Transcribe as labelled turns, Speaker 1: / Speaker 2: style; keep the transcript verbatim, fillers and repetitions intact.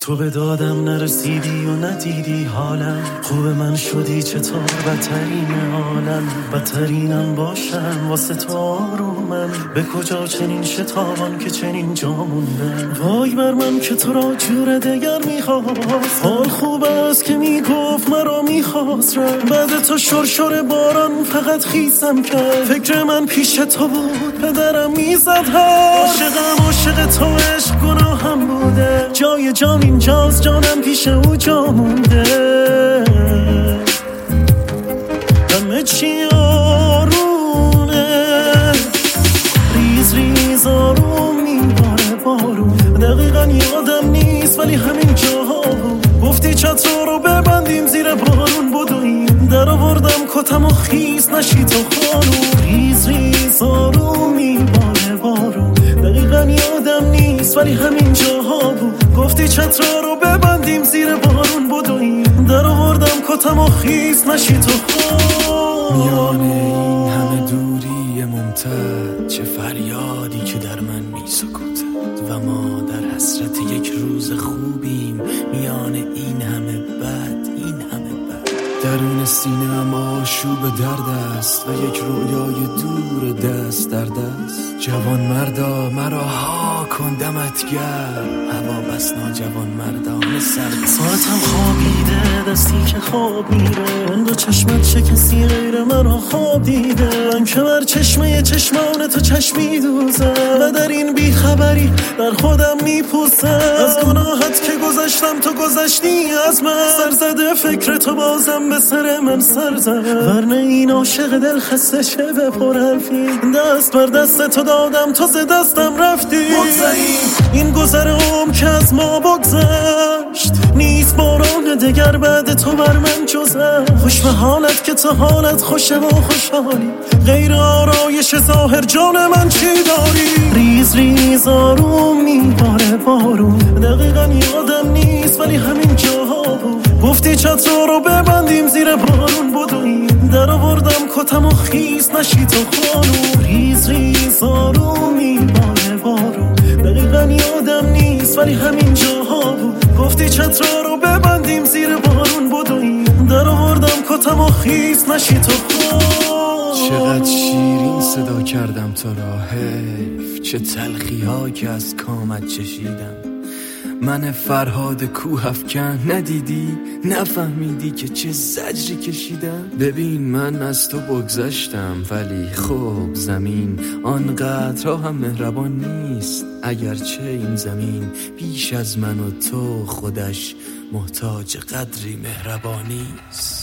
Speaker 1: تو به دادم نرسیدی و ندیدی حالم، خوب من شدی چطور بدترین حالم، بدترینم باشم واسه تو آرومم، به کجا چنین شتابان که چنین جا موندم. وای بر من که تو را جور دگر میخواست، حال خوب است که میگفت مرا میخواست، بعد تو شرشر باران فقط خیسم کرد، فکر من پیش تو بود پدرم میزد هر عاشقم عاشق تو عشق گناهم بوده، جای جان اینجاست جانم پیش او جا مونده، همه چی آرونه ریز ریز آروم میباره بارون، دقیقا یادم نیست ولی همین جاها بود، گفتی چتر رو ببندیم زیر بارون بدویم، در آوردم کتم و خیس نشی تو خانون، ریز ریز آروم میباره بارون، دقیقا یادم نیست ولی همین جاها بود، گفتی چتر رو ببندیم زیر بارون بدویم، در آوردم کتم و خیس نشی تو خانون.
Speaker 2: میان این همه دوری ممتد، چه فریادی که در من می سکوتد و ما در حسرت یک روز خوبیم، میان این همه بد این همه بد، درون سینه اما آشوب درد است و یک رویای دور دست در دست. جوان مردا مرا ها کن دمت گرم، هوا بس ناجوان مردان سرد،
Speaker 1: ساعتم خوابیده دستی که خواب میره، من دو چشمت چه کسی غیر مرا خواب دیده، من که بر چشمه چشمان تو چشمی دوزم و در این بیخبری در خودم میپوسم، از گناهت که گذشتم تو گذشتی از من، سرزده فکر تو بازم به سر من سر زد، ورنه این عاشق دل خسته چه به پر حرفی، دست بر دست تو دادم تو ز دستم رفتی، بگذاریم این گذر عمر که از ما بگذشت، نیست باران دگر بعد تو بر من جزه، خوش به حالت که تا حالت خوشه و خوشحالی، غیر آرایش ظاهر جان من چی داری، ریز ریز آروم میباره بارون، دقیقا یادم نیست ولی همین جاها بود، گفتی چتر رو ببندیم زیر بارون بدویم، در آوردم کتم و خیس نشی تو خانون، ریز ریز آروم میباره بارون، دقیقا یادم نیست ولی همین جاها بود، گفتی چتر رو ببندیم زیر بارون بدویم، در آوردم کتم و خیس نشی تو خانون.
Speaker 2: چقدر شیرین صدا کردم تو را، حیف چه تلخی ها که از کامت چشیدم، من فرهاد کوه افکن ندیدی نفهمیدی که چه زجری کشیدم، ببین من از تو بگذشتم ولی خب زمین آنقدر هم مهربان نیست، اگرچه این زمین بیش از من و تو خودش محتاج قدری مهربانی است.